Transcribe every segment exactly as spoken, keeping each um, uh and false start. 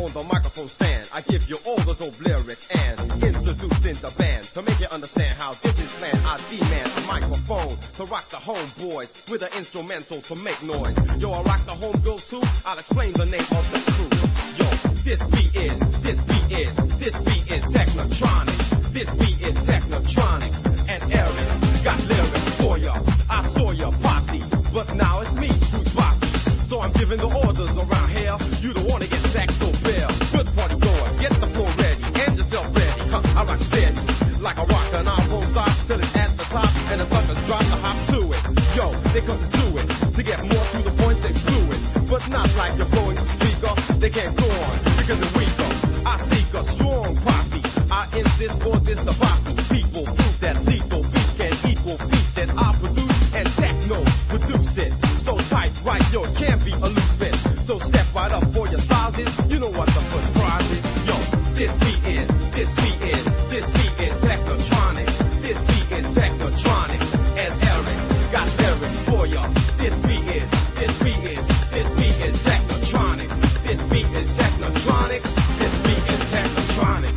on the microphone stand. I give you all the dope lyrics and introducing the band. To make you understand how this is planned, I demand a microphone to rock the homeboys with an instrumental to make noise. Yo, I rock the homegirls too. I'll explain the name of the crew. Yo, this beat is, this beat is, this beat is Technotronic. This beat is Technotronic. And Eric got lyrics for ya. I saw ya posse, but now it's me who's bossy. So I'm giving the orders around here. You don't wanna get sacked so bare. Good party goers, get the floor ready and yourself ready. Huh, I rock steady like a rock and I won't stop till it's at the top and the suckers drop the hop to it. Yo, they come to do it to get more to the point they blew it, but not like you're blowing the speaker. They can't go on because they're weaker. I seek a strong posse. I insist for this debacle. People prove that lethal beat can equal beat that I produce and techno produced it. So tight, right? Yo, it can't be a loose fit. So step right up for your sizes. You know what the surprise is. Yo, this beat is, this beat is, this beat is Technotronic. This beat is Technotronic. And Eric got lyrics for ya. This beat is, this beat is, this beat is Technotronic. This beat is Technotronic. This beat is Technotronic.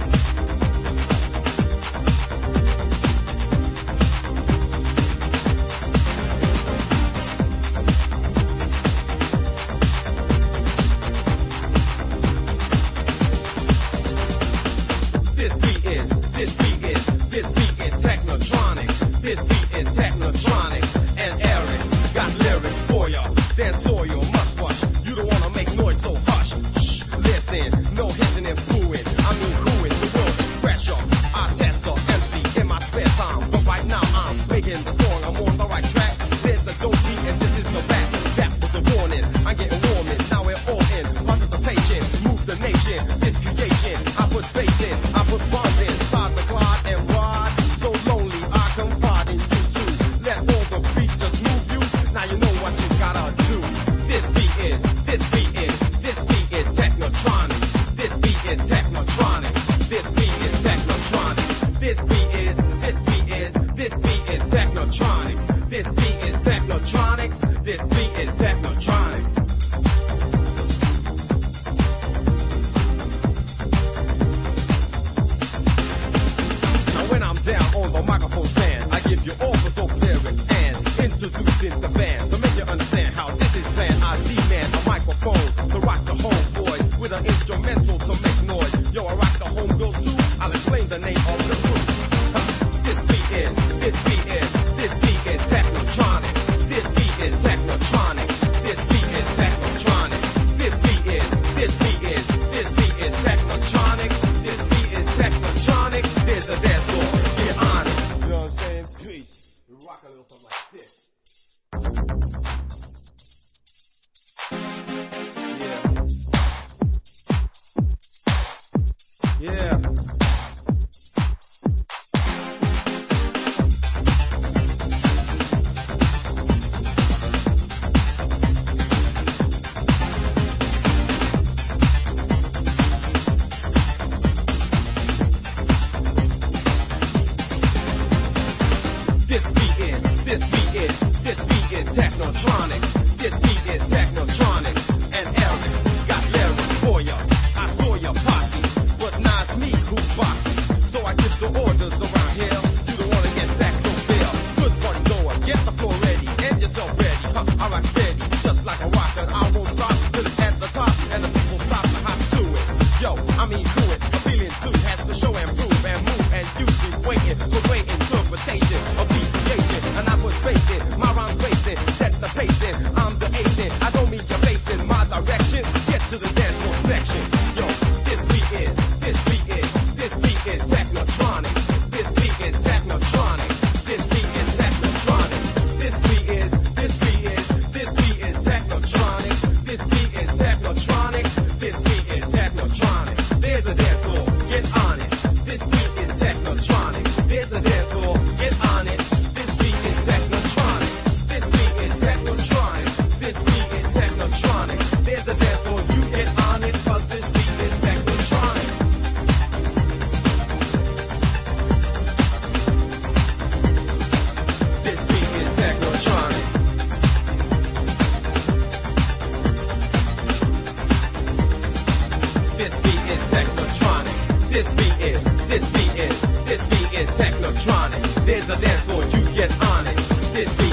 There's a dance floor, you get honest. This beat